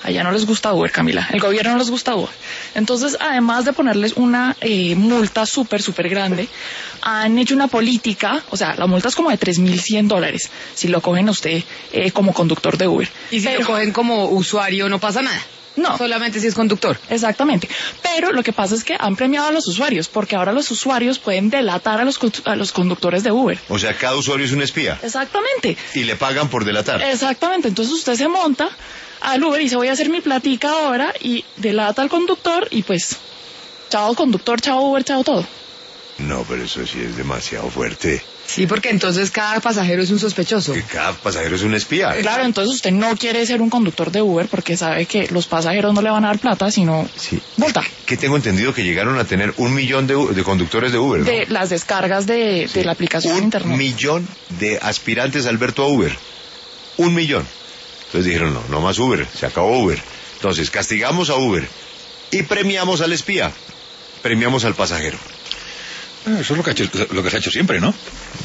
allá no les gusta Uber, Camila, el gobierno no les gusta Uber. Entonces, además de ponerles una multa súper grande, han hecho una política, o sea, la multa es como de $3,100 si lo cogen a usted como conductor de Uber. Y si lo cogen como usuario no pasa nada. No. Solamente si es conductor. Exactamente. Pero lo que pasa es que han premiado a los usuarios, porque ahora los usuarios pueden delatar a los conductores de Uber. O sea, cada usuario es un espía. Exactamente. Y le pagan por delatar. Exactamente. Entonces usted se monta al Uber y dice, voy a hacer mi platica ahora, y delata al conductor, y pues, chao conductor, chao Uber, chao todo. No, pero eso sí es demasiado fuerte. Sí, porque entonces cada pasajero es un sospechoso. Que cada pasajero es un espía. Claro, entonces usted no quiere ser un conductor de Uber porque sabe que los pasajeros no le van a dar plata, sino multa. Que tengo entendido que llegaron a tener 1 millón de conductores de Uber, ¿no? De las descargas de la aplicación de internet. 1 millón de aspirantes Alberto a Uber. 1 millón. Entonces dijeron, no más Uber, se acabó Uber. Entonces castigamos a Uber y premiamos al espía. Premiamos al pasajero. Eso es lo que se ha hecho siempre, ¿no?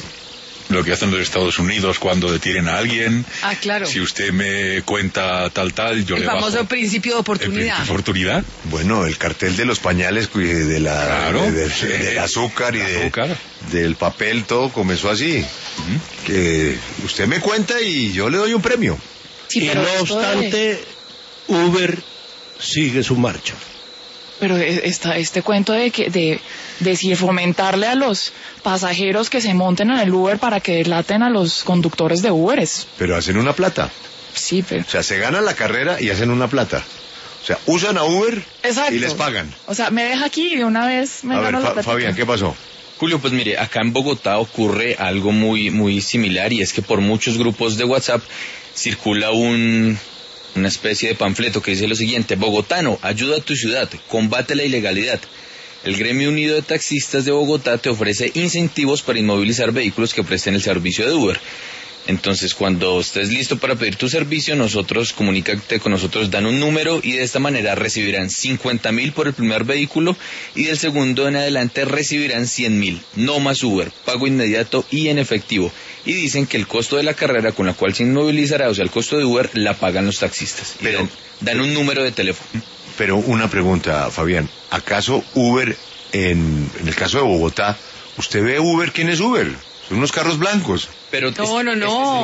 Lo que hacen los Estados Unidos cuando detienen a alguien. Ah, claro. Si usted me cuenta tal, yo le bajo. El famoso principio de oportunidad. ¿Oportunidad? Bueno, el cartel de los pañales, del azúcar y del papel, todo comenzó así. Que usted me cuenta y yo le doy un premio. Sí, y no obstante, Uber sigue su marcha. Pero este cuento de si fomentarle a los pasajeros que se monten en el Uber para que delaten a los conductores de Uber es... Pero hacen una plata. Sí, pero... O sea, se ganan la carrera y hacen una plata. O sea, usan a Uber. Exacto. Y les pagan. O sea, me deja aquí y de una vez me gano la plata. Fabián, ¿qué pasó? Julio, pues mire, acá en Bogotá ocurre algo muy similar, y es que por muchos grupos de WhatsApp circula una especie de panfleto que dice lo siguiente: bogotano, ayuda a tu ciudad, combate la ilegalidad. El Gremio Unido de Taxistas de Bogotá te ofrece incentivos para inmovilizar vehículos que presten el servicio de Uber. Entonces, cuando estés listo para pedir tu servicio, comunícate con nosotros, dan un número, y de esta manera recibirán 50.000 por el primer vehículo, y del segundo en adelante recibirán 100.000. No más Uber, pago inmediato y en efectivo. Y dicen que el costo de la carrera con la cual se inmovilizará, o sea, el costo de Uber, la pagan los taxistas. Pero dan un número de teléfono. Pero una pregunta, Fabián. ¿Acaso Uber, en el caso de Bogotá, usted ve Uber? ¿Quién es Uber? Son unos carros blancos. Pero no.